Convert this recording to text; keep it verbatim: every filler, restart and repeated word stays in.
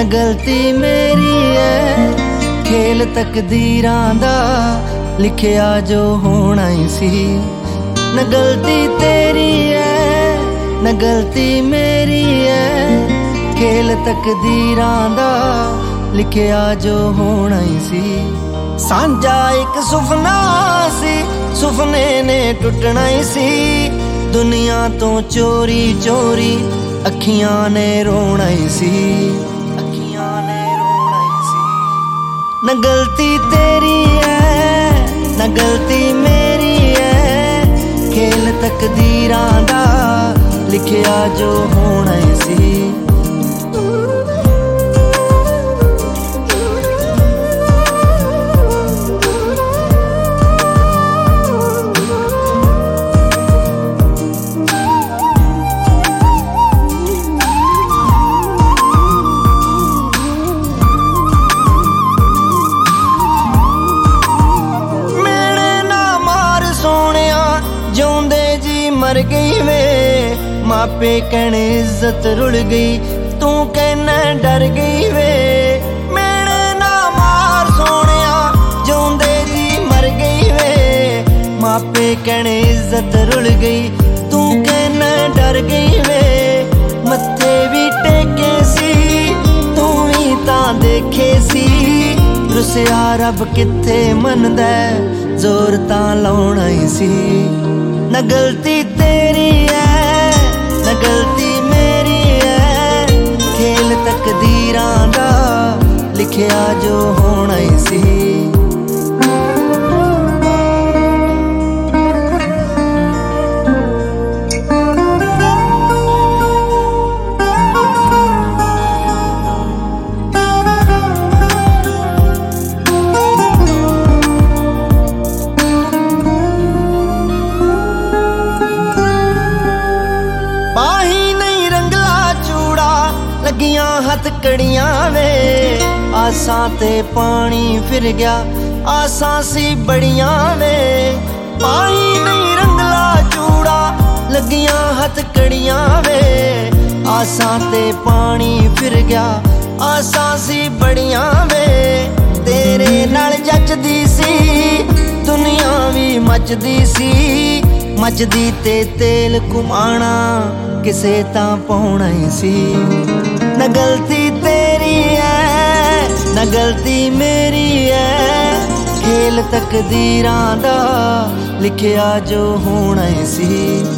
गलती मेरी है, खेल तकदीरां दा लिखिया जो होना ही सी। न गलती तेरी है न गलती मेरी है, खेल तकदीरां दा लिखिया जो होना ही सी। सांझा एक सुफना सी, सुफने ने टुटना ही सी। दुनिया तो चोरी चोरी अखियां ने रोना ही सी, अखियां ने रोना ही सी। न गलती तेरी है न गलती मेरी है, खेल तकदीरां दा लिखिया जो होना ही सी। मर गई वे मापे कहने इज्जत रुड़ गई, तू कहना डर गई वे। मेरे ना मार सोनिया जोंदे जी मर गई वे, मापे कहने इज्जत रुड़ गई, तू कहना डर गई वे। मत्थे भी टेके सी तू भी तां देखे सी, रुसिया रब किथे मनदा जोर तां लाउणा ही सी। न गलती तेरी है न गलती मेरी है, खेल तकदीरां दा लिखिया जो होना ही सी। लगियां हथ कड़ियां वे आसां ते पानी फिर गया, आसां सी बड़ियां वे। पानी नहीं रंगला चूड़ा लगियां हथ कड़ियां वे, आसां ते पानी फिर गया, आसां सी बड़ियां वे। तेरे नाल जचदी सी दुनिया भी मचदी सी, मचदी ते तेल घुमाना किसे तां पाउणा ही सी। न गलती तेरी है न गलती मेरी है, खेल तकदीरां दा लिखिया जो होना ही सी।